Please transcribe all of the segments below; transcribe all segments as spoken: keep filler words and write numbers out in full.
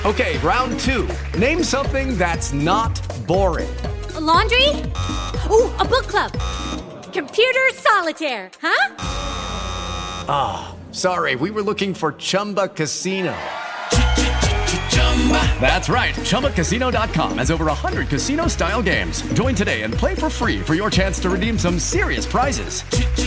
Okay, round two. Name something that's not boring. A laundry? Ooh, a book club. Computer solitaire, huh? Ah, oh, sorry, we were looking for Chumba Casino. That's right, Chumba Casino dot com has over one hundred casino-style games. Join today and play for free for your chance to redeem some serious prizes.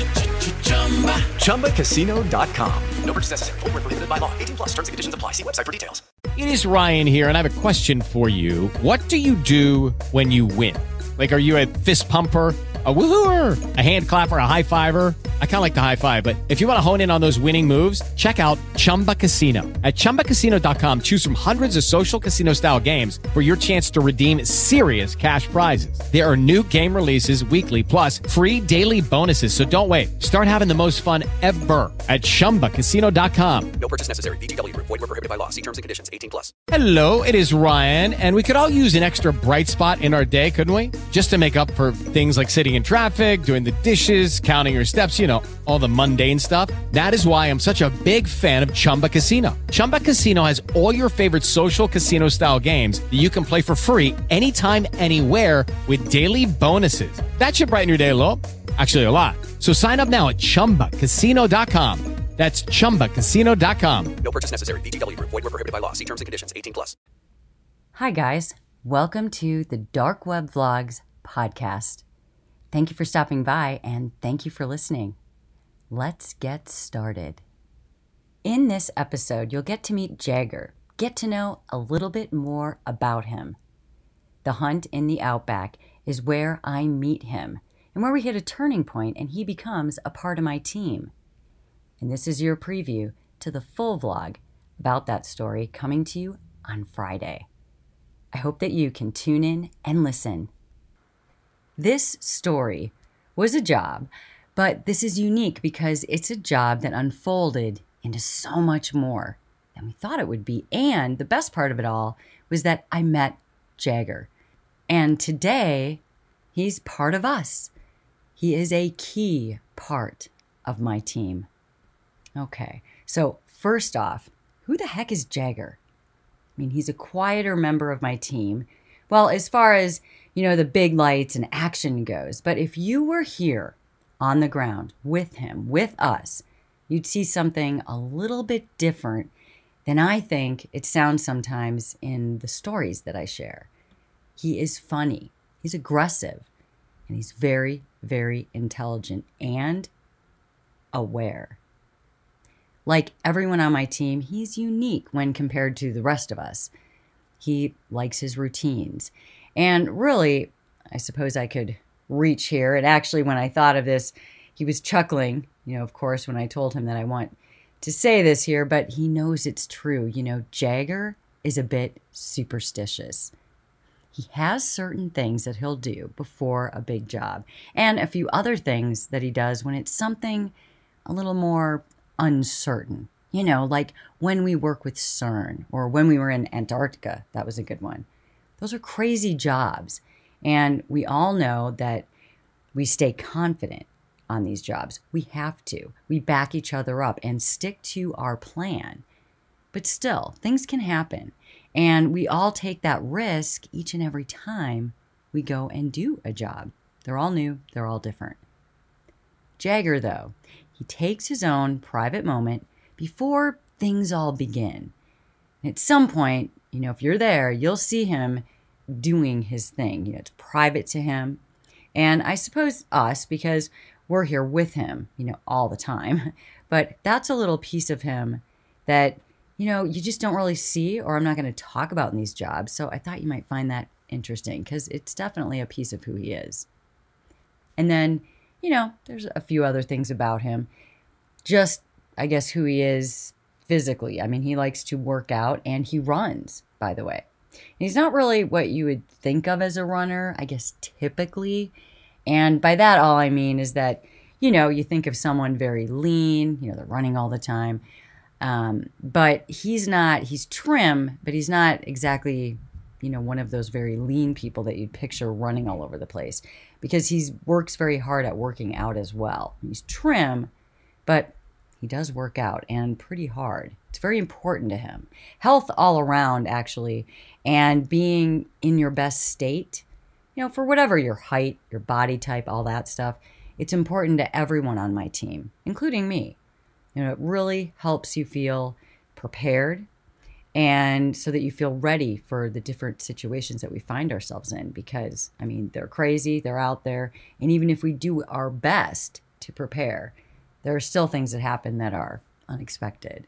Chumba Casino dot com. No purchase necessary. Void where prohibited by law. eighteen plus terms and conditions apply. See website for details. It is Ryan here, and I have a question for you. What do you do when you win? Like, are you a fist pumper, a woohooer, a hand clapper, a high fiver? I kind of like the high five, but if you want to hone in on those winning moves, check out Chumba Casino. At Chumba Casino dot com, choose from hundreds of social casino-style games for your chance to redeem serious cash prizes. There are new game releases weekly, plus free daily bonuses. So don't wait. Start having the most fun ever at Chumba Casino dot com. No purchase necessary. V G W. Void where prohibited by law. See terms and conditions. eighteen plus. Hello, it is Ryan, and we could all use an extra bright spot in our day, couldn't we? Just to make up for things like sitting in traffic, doing the dishes, counting your steps, you know, all the mundane stuff. That is why I'm such a big fan of Chumba Casino. Chumba Casino has all your favorite social casino-style games that you can play for free anytime, anywhere with daily bonuses. That should brighten your day a little. Actually, a lot. So sign up now at Chumba Casino dot com. That's Chumba Casino dot com. No purchase necessary. V G W. Void where prohibited by law. See terms and conditions. eighteen plus. Hi, guys. Welcome to the Dark Web Vlogs podcast. Thank you for stopping by, and thank you for listening. Let's get started. In this episode, you'll get to meet Jagger, get to know a little bit more about him. The hunt in the outback is where I meet him and where we hit a turning point and he becomes a part of my team. And this is your preview to the full vlog about that story coming to you on Friday. I hope that you can tune in and listen. This story was a job, but this is unique because it's a job that unfolded into so much more than we thought it would be. And the best part of it all was that I met Jagger. And today, he's part of us. He is a key part of my team. Okay, so first off, who the heck is Jagger? I mean, he's a quieter member of my team. Well, as far as, you know, the big lights and action goes. But if you were here on the ground with him, with us, you'd see something a little bit different than I think it sounds sometimes in the stories that I share. He is funny, he's aggressive, and he's very, very intelligent and aware. Like everyone on my team, he's unique when compared to the rest of us. He likes his routines. And really, I suppose I could reach here. And actually, when I thought of this, he was chuckling, you know, of course, when I told him that I want to say this here, but he knows it's true. You know, Jagger is a bit superstitious. He has certain things that he'll do before a big job and a few other things that he does when it's something a little more uncertain. You know, like when we work with CERN or when we were in Antarctica, that was a good one. Those are crazy jobs. And we all know that we stay confident on these jobs. We have to. We back each other up and stick to our plan. But still, things can happen. And we all take that risk each and every time we go and do a job. They're all new. They're all different. Jagger, though, he takes his own private moment before things all begin. And at some point, you know, if you're there, you'll see him doing his thing. You know, it's private to him. And I suppose us, because we're here with him, you know, all the time. But that's a little piece of him that, you know, you just don't really see, or I'm not going to talk about in these jobs. So I thought you might find that interesting because it's definitely a piece of who he is. And then, you know, there's a few other things about him. Just, I guess, who he is physically. I mean, he likes to work out and he runs, by the way. He's not really what you would think of as a runner, I guess, typically. And by that, all I mean is that, you know, you think of someone very lean, you know, they're running all the time. Um, but he's not, he's trim, but he's not exactly, you know, one of those very lean people that you'd picture running all over the place, because he works very hard at working out as well. He's trim, but he does work out, and pretty hard. It's very important to him. Health all around, actually, and being in your best state, you know, for whatever your height, your body type, all that stuff, it's important to everyone on my team, including me. You know, it really helps you feel prepared, and so that you feel ready for the different situations that we find ourselves in, because, I mean, they're crazy, they're out there, and even if we do our best to prepare, there are still things that happen that are unexpected.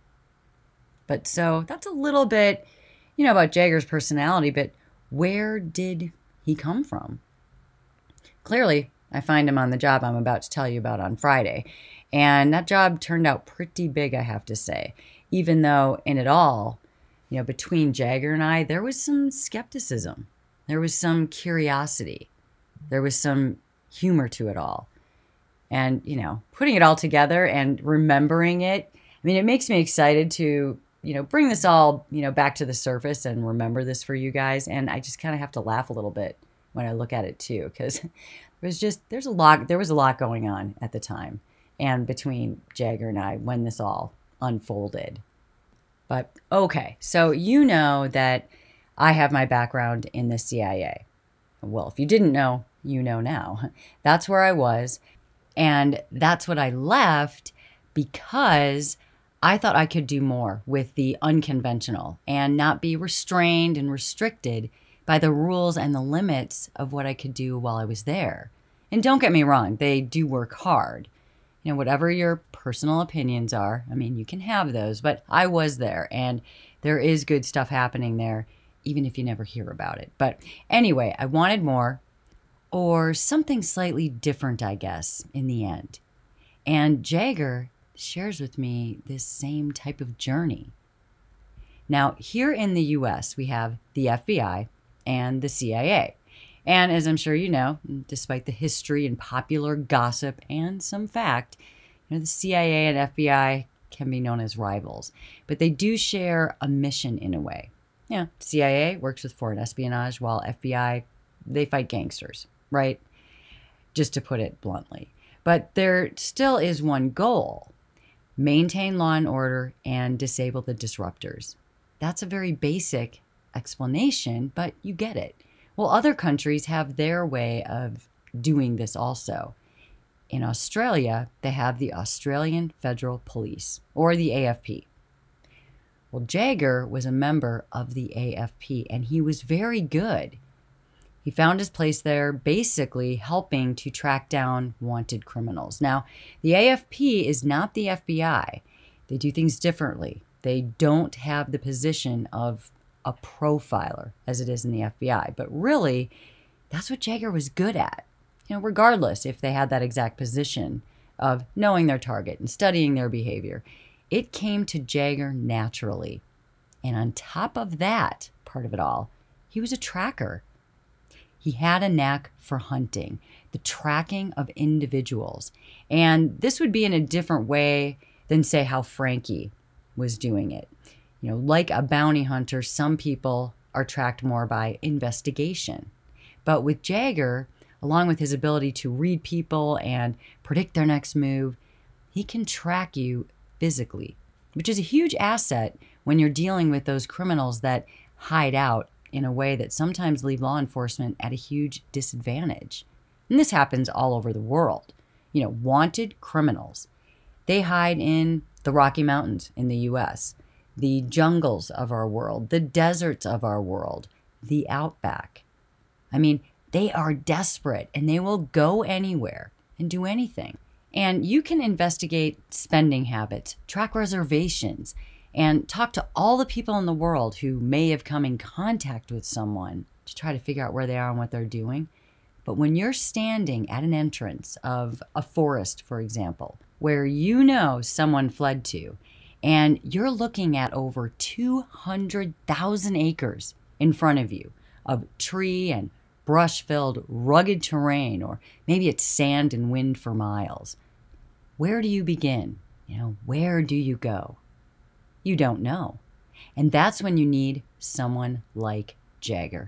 But so that's a little bit, you know, about Jagger's personality, but where did he come from? Clearly, I find him on the job I'm about to tell you about on Friday. And that job turned out pretty big, I have to say. Even though in it all, you know, between Jagger and I, there was some skepticism. There was some curiosity. There was some humor to it all. And, you know, putting it all together and remembering it, I mean, it makes me excited to, you know, bring this all, you know, back to the surface and remember this for you guys. And I just kind of have to laugh a little bit when I look at it too, because there was just, there's a lot, there was a lot going on at the time and between Jagger and I when this all unfolded. But okay, so you know that I have my background in the C I A. Well, if you didn't know, you know now. That's where I was. And that's what I left because I thought I could do more with the unconventional and not be restrained and restricted by the rules and the limits of what I could do while I was there. And don't get me wrong, they do work hard. You know, whatever your personal opinions are, I mean, you can have those, but I was there and there is good stuff happening there, even if you never hear about it. But anyway, I wanted more. Or something slightly different, I guess, in the end. And Jagger shares with me this same type of journey. Now, here in the U S, we have the F B I and the C I A. And as I'm sure you know, despite the history and popular gossip and some fact, you know, the C I A and F B I can be known as rivals. But they do share a mission in a way. Yeah, C I A works with foreign espionage, while F B I, they fight gangsters. Right? Just to put it bluntly. But there still is one goal: maintain law and order and disable the disruptors. That's a very basic explanation, but you get it. Well, other countries have their way of doing this also. In Australia, they have the Australian Federal Police, or the A F P. Well, Jagger was a member of the A F P, and he was very good. He found his place there basically helping to track down wanted criminals. Now, the A F P is not the F B I. They do things differently. They don't have the position of a profiler as it is in the F B I. But really, that's what Jagger was good at. You know, regardless if they had that exact position of knowing their target and studying their behavior, it came to Jagger naturally. And on top of that part of it all, he was a tracker. He had a knack for hunting, the tracking of individuals. And this would be in a different way than, say, how Frankie was doing it. You know, like a bounty hunter, some people are tracked more by investigation. But with Jagger, along with his ability to read people and predict their next move, he can track you physically, which is a huge asset when you're dealing with those criminals that hide out in a way that sometimes leave law enforcement at a huge disadvantage. And this happens all over the world. You know, wanted criminals. They hide in the Rocky Mountains in the U S, the jungles of our world, the deserts of our world, the outback. I mean, they are desperate and they will go anywhere and do anything. And you can investigate spending habits, track reservations, and talk to all the people in the world who may have come in contact with someone to try to figure out where they are and what they're doing. But when you're standing at an entrance of a forest, for example, where you know someone fled to, and you're looking at over two hundred thousand acres in front of you of tree and brush-filled rugged terrain, or maybe it's sand and wind for miles, where do you begin? You know, where do you go? You don't know. And that's when you need someone like Jagger.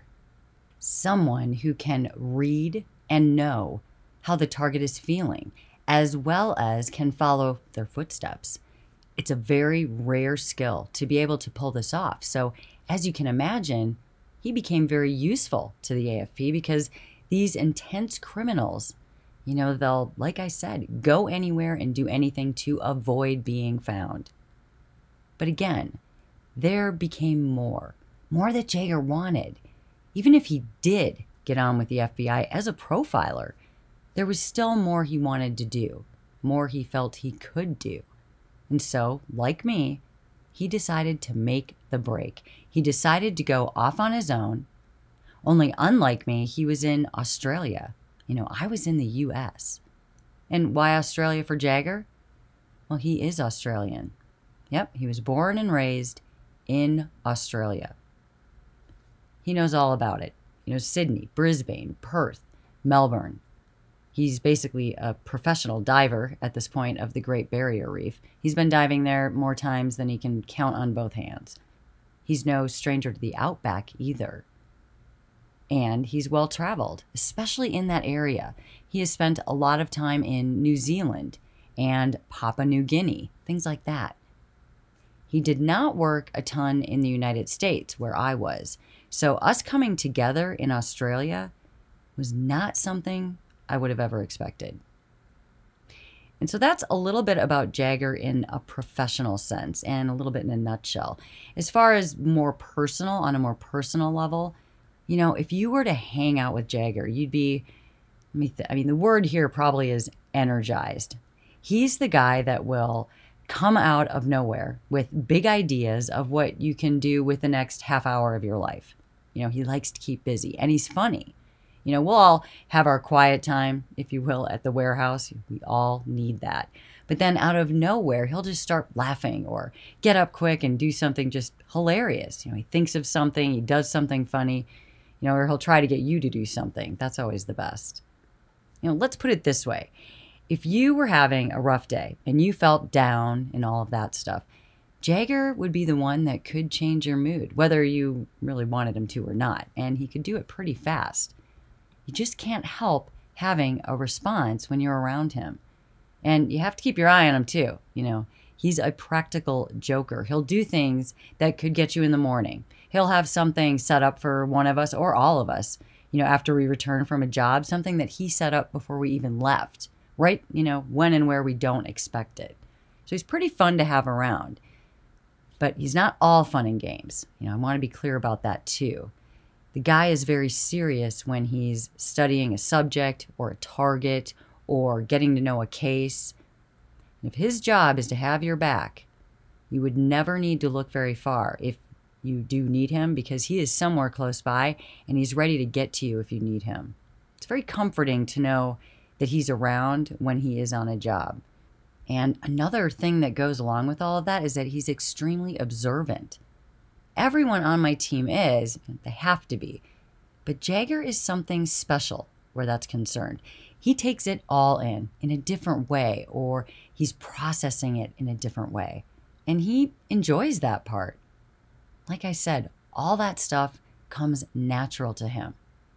Someone who can read and know how the target is feeling, as well as can follow their footsteps. It's a very rare skill to be able to pull this off. So as you can imagine, he became very useful to the A F P because these intense criminals, you know, they'll, like I said, go anywhere and do anything to avoid being found. But again, there became more, more that Jaeger wanted. Even if he did get on with the F B I as a profiler, there was still more he wanted to do, more he felt he could do. And so, like me, he decided to make the break. He decided to go off on his own. Only unlike me, he was in Australia. You know, I was in the U S. And why Australia for Jaeger? Well, he is Australian. Yep, he was born and raised in Australia. He knows all about it. You know, Sydney, Brisbane, Perth, Melbourne. He's basically a professional diver at this point of the Great Barrier Reef. He's been diving there more times than he can count on both hands. He's no stranger to the outback either. And he's well-traveled, especially in that area. He has spent a lot of time in New Zealand and Papua New Guinea, things like that. He did not work a ton in the United States, where I was. So us coming together in Australia was not something I would have ever expected. And so that's a little bit about Jaeger in a professional sense and a little bit in a nutshell. As far as more personal, on a more personal level, you know, if you were to hang out with Jaeger, you'd be, I mean, I mean, the word here probably is energized. He's the guy that will come out of nowhere with big ideas of what you can do with the next half hour of your life. You know, he likes to keep busy and he's funny. You know, we'll all have our quiet time, if you will, at the warehouse. We all need that. But then out of nowhere, he'll just start laughing or get up quick and do something just hilarious. You know, he thinks of something, he does something funny, you know, or he'll try to get you to do something. That's always the best. You know, let's put it this way. If you were having a rough day and you felt down and all of that stuff, Jaeger would be the one that could change your mood, whether you really wanted him to or not. And he could do it pretty fast. You just can't help having a response when you're around him. And you have to keep your eye on him too. You know, he's a practical joker. He'll do things that could get you in the morning. He'll have something set up for one of us or all of us, you know, after we return from a job, something that he set up before we even left, right? You know, when and where we don't expect it. So he's pretty fun to have around. But he's not all fun and games. You know, I want to be clear about that too. The guy is very serious when he's studying a subject or a target or getting to know a case. If his job is to have your back, you would never need to look very far if you do need him, because he is somewhere close by and he's ready to get to you if you need him. It's very comforting to know that he's around when he is on a job. And another thing that goes along with all of that is that he's extremely observant. Everyone on my team is, they have to be, but Jaeger is something special where that's concerned. He takes it all in, in a different way, or he's processing it in a different way. And he enjoys that part. Like I said, all that stuff comes natural to him.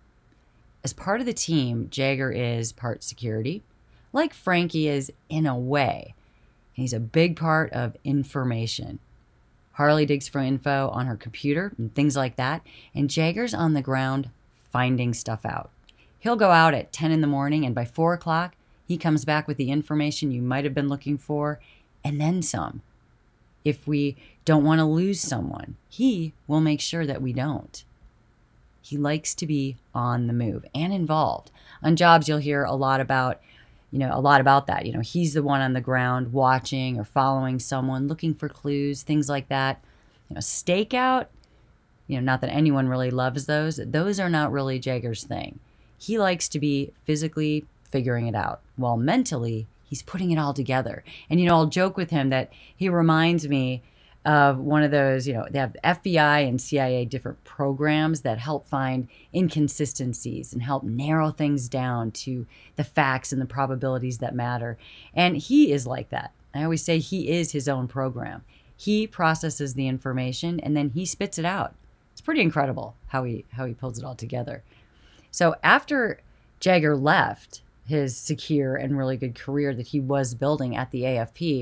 As part of the team, Jaeger is part security, like Frankie is in a way. And he's a big part of information. Harley digs for info on her computer and things like that, and Jaeger's on the ground finding stuff out. He'll go out at ten in the morning, and by four o'clock, he comes back with the information you might have been looking for, and then some. If we don't want to lose someone, he will make sure that we don't. He likes to be on the move and involved. On jobs, you'll hear a lot about, you know, a lot about that. You know, he's the one on the ground watching or following someone, looking for clues, things like that. You know, stakeout, you know, not that anyone really loves those. Those are not really Jaeger's thing. He likes to be physically figuring it out, while mentally he's putting it all together. And, you know, I'll joke with him that he reminds me of one of those, you know, they have F B I and C I A different programs that help find inconsistencies and help narrow things down to the facts and the probabilities that matter. And he is like that. I always say he is his own program. He processes the information and then he spits it out. It's pretty incredible how he how he pulls it all together. So after Jaeger left his secure and really good career that he was building at the A F P,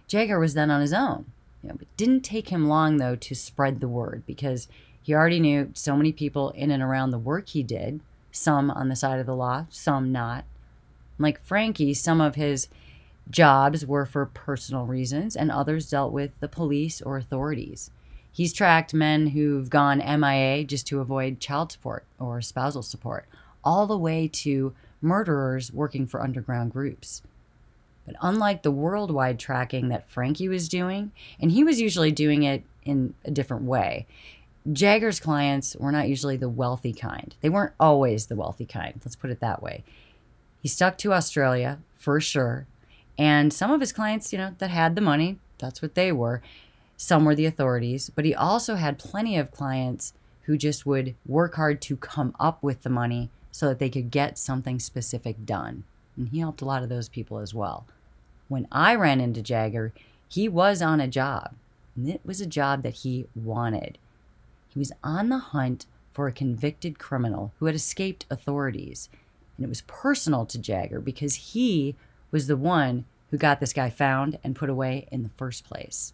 Jagger was then on his own. You know, it didn't take him long, though, to spread the word because he already knew so many people in and around the work he did, some on the side of the law, some not. Like Frankie, some of his jobs were for personal reasons and others dealt with the police or authorities. He's tracked men who've gone M I A just to avoid child support or spousal support, all the way to murderers working for underground groups. But unlike the worldwide tracking that Frankie was doing, and he was usually doing it in a different way, Jagger's clients were not usually the wealthy kind. They weren't always the wealthy kind, let's put it that way. He stuck to Australia, for sure, and some of his clients, you know, that had the money, that's what they were. Some were the authorities, but he also had plenty of clients who just would work hard to come up with the money so that they could get something specific done. And he helped a lot of those people as well. When I ran into Jagger, he was on a job, and it was a job that he wanted. He was on the hunt for a convicted criminal who had escaped authorities. And it was personal to Jagger because he was the one who got this guy found and put away in the first place.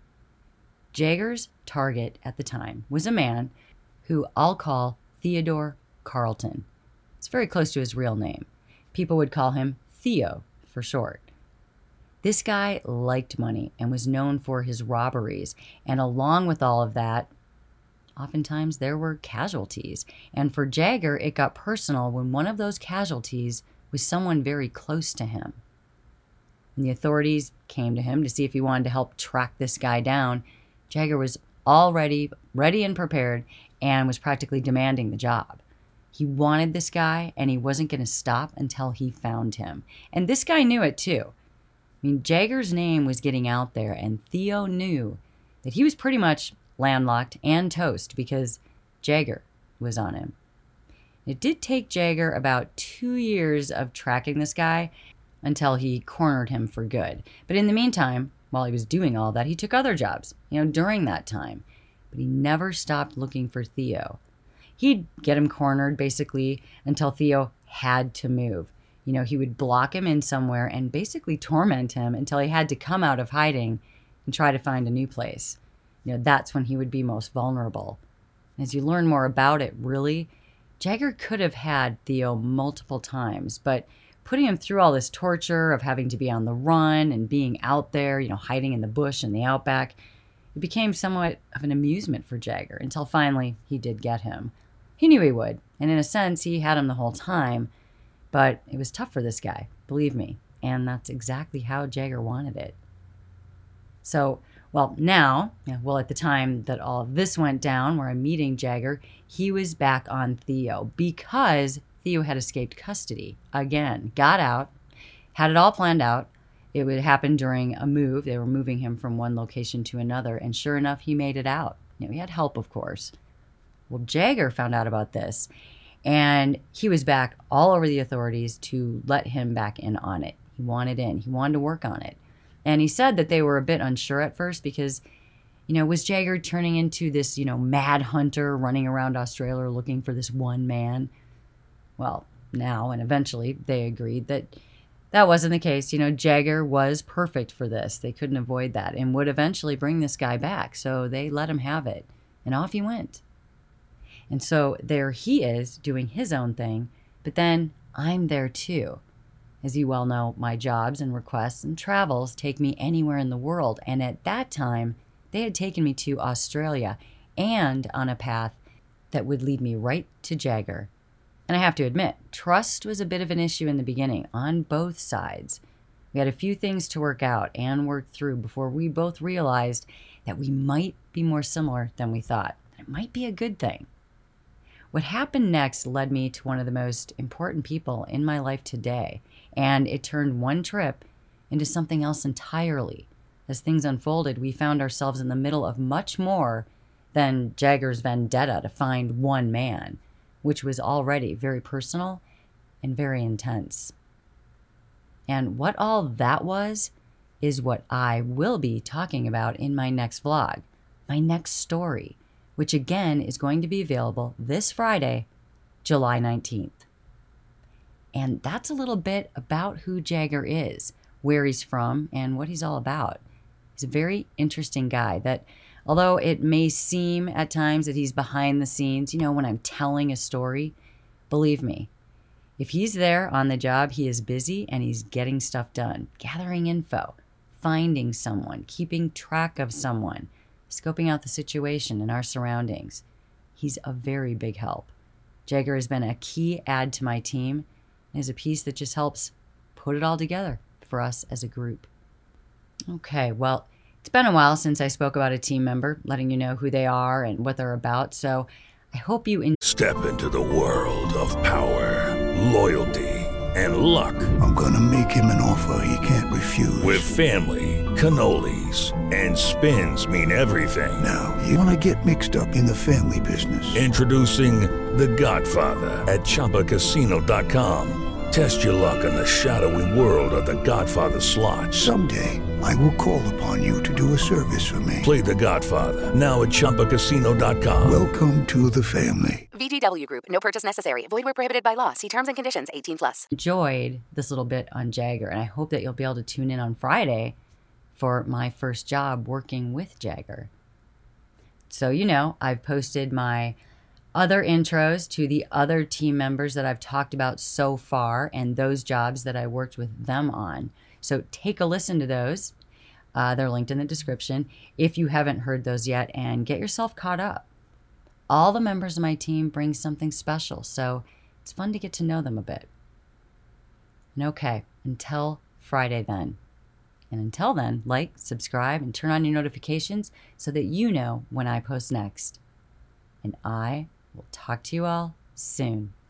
Jagger's target at the time was a man who I'll call Theodore Carlton. It's very close to his real name. People would call him Theo for short. This guy liked money and was known for his robberies. And along with all of that, oftentimes there were casualties. And for Jagger, it got personal when one of those casualties was someone very close to him. When the authorities came to him to see if he wanted to help track this guy down, Jagger was already ready and prepared and was practically demanding the job. He wanted this guy, and he wasn't going to stop until he found him. And this guy knew it too. I mean, Jagger's name was getting out there, and Theo knew that he was pretty much landlocked and toast because Jagger was on him. It did take Jagger about two years of tracking this guy until he cornered him for good. But in the meantime, while he was doing all that, he took other jobs, you know, during that time. But he never stopped looking for Theo. He'd get him cornered basically until Theo had to move. You know, he would block him in somewhere and basically torment him until he had to come out of hiding and try to find a new place. You know, that's when he would be most vulnerable. As you learn more about it, really, Jagger could have had Theo multiple times, but putting him through all this torture of having to be on the run and being out there, you know, hiding in the bush in the outback, it became somewhat of an amusement for Jagger until finally he did get him. He knew he would, and in a sense, he had him the whole time, but it was tough for this guy, believe me, and that's exactly how Jagger wanted it. So, well, now, well, at the time that all of this went down, where I'm meeting Jagger, he was back on Theo because Theo had escaped custody. Again, got out, had it all planned out. It would happen during a move. They were moving him from one location to another, and sure enough, he made it out. You know, he had help, of course. Well, Jagger found out about this, and he was back all over the authorities to let him back in on it. He wanted in. He wanted to work on it. And he said that they were a bit unsure at first because, you know, was Jagger turning into this, you know, mad hunter running around Australia looking for this one man? Well, now and eventually they agreed that that wasn't the case. You know, Jagger was perfect for this. They couldn't avoid that and would eventually bring this guy back. So they let him have it. And off he went. And so there he is doing his own thing. But then I'm there too. As you well know, my jobs and requests and travels take me anywhere in the world. And at that time, they had taken me to Australia and on a path that would lead me right to Jagger. And I have to admit, trust was a bit of an issue in the beginning on both sides. We had a few things to work out and work through before we both realized that we might be more similar than we thought. It might be a good thing. What happened next led me to one of the most important people in my life today, and it turned one trip into something else entirely. As things unfolded, we found ourselves in the middle of much more than Jagger's vendetta to find one man, which was already very personal and very intense. And what all that was is what I will be talking about in my next vlog, my next story, which again is going to be available this Friday, July nineteenth. And that's a little bit about who Jagger is, where he's from, and what he's all about. He's a very interesting guy that, although it may seem at times that he's behind the scenes, you know, when I'm telling a story, believe me, if he's there on the job, he is busy and he's getting stuff done, gathering info, finding someone, keeping track of someone, scoping out the situation and our surroundings. He's a very big help. Jagger has been a key add to my team and is a piece that just helps put it all together for us as a group. Okay, well, it's been a while since I spoke about a team member, letting you know who they are and what they're about, so I hope you enjoy. Step into the world of power, loyalty, and luck. I'm gonna make him an offer he can't refuse. With family, cannolis, and spins mean everything. Now, you wanna get mixed up in the family business. Introducing The Godfather at Chumba Casino dot com. Test your luck in the shadowy world of The Godfather slot. Someday, I will call upon you to do a service for me. Play The Godfather, now at Chumba Casino dot com. Welcome to the family. V G W Group. No purchase necessary. Void where prohibited by law. See terms and conditions. eighteen plus. Enjoyed this little bit on Jagger, and I hope that you'll be able to tune in on Friday for my first job working with Jagger. So, you know, I've posted my other intros to the other team members that I've talked about so far and those jobs that I worked with them on. So take a listen to those. Uh, they're linked in the description if you haven't heard those yet, and get yourself caught up. All the members of my team bring something special, so it's fun to get to know them a bit. And okay, until Friday then. And until then, like, subscribe, and turn on your notifications so that you know when I post next. And I will talk to you all soon.